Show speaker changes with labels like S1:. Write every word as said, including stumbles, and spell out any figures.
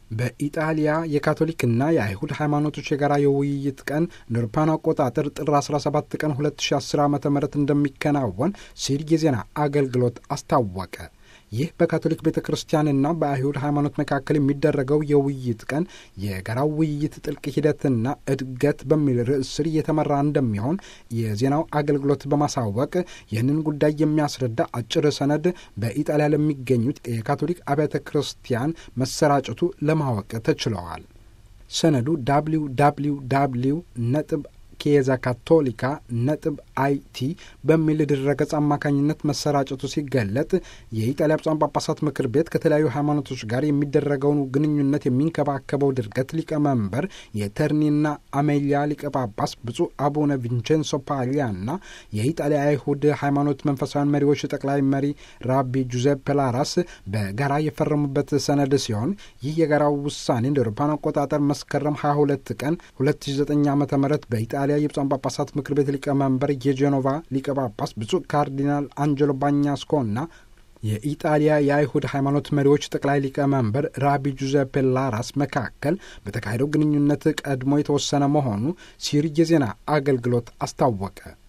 S1: በኢጣሊያ የካቶሊክና የአይሁድ ሃይማኖቶች የጋራ የውይይት ቀን እንደ አውሮፓውያን አቆጣጠር ጥር አስራ ሰባት ቀን ሁለት ሺ አስር ዓ ም እንደሚከናወን ሲል የዜና አገልግሎት አስታወቀ። ይህ በካቶሊክ ቤተ ክርስቲያንና በአይሁድ ሃይማኖት መካከል የሚደረገው የውይይት ቀን የጋራው ውይይት ጥልቅ ሂደትና እድገት በሚል ርዕስ ስር እየተመራ እንደሚሆን የዜናው አገልግሎት በማሳወቅ ይህንን ጉዳይ የሚያስረዳ አጭር ሰነድ በኢጣሊያ ለሚገኙት የካቶሊክ አብያተ ክርስቲያን መሰራጨቱ ለማወቅ ተችለዋል። ሰነዱ ዳብሊው ዳብሊው ዳብሊው ነጥብ ኬዛ ካቶሊካ ነጥብ አይቲ በሚል ድረገጽ አማካኝነት መሰራጨቱ ሲገለጥ የኢጣሊያ ብፁዓን ጳጳሳት ምክር ቤት ከተለያዩ ሃይማኖቶች ጋር የሚደረገውን ግንኙነት የሚንከባከበው ድርገት ሊቀመንበር የተርኒና አሜሊያ ሊቀ ጳጳስ ብፁዕ አቡነ ቪንቼንሶ ፓሊያና የኢጣሊያ አይሁድ ሃይማኖት መንፈሳዊያን መሪዎች ጠቅላይ መሪ ራቢ ጁዜፔ ላራስ በጋራ የፈረሙበት ሰነድ ሲሆን ይህ የጋራው ውሳኔ እንደ አውሮፓውያን አቆጣጠር መስከረም ሀያ ሁለት ቀን ሁለት ሺ ዘጠኝ ዓ ም በኢጣሊያ የብፁዓን ጳጳሳት ምክር ቤት ሊቀመንበር የጄኖቫ ሊቀ ጳጳስ ብፁዕ ካርዲናል አንጀሎ ባኛስኮና የኢጣሊያ የአይሁድ ሃይማኖት መሪዎች ጠቅላይ ሊቀመንበር ራቢ ጁዜፔ ላራስ መካከል በተካሄደው ግንኙነት ቀድሞ የተወሰነ መሆኑ ሲር የዜና አገልግሎት አስታወቀ።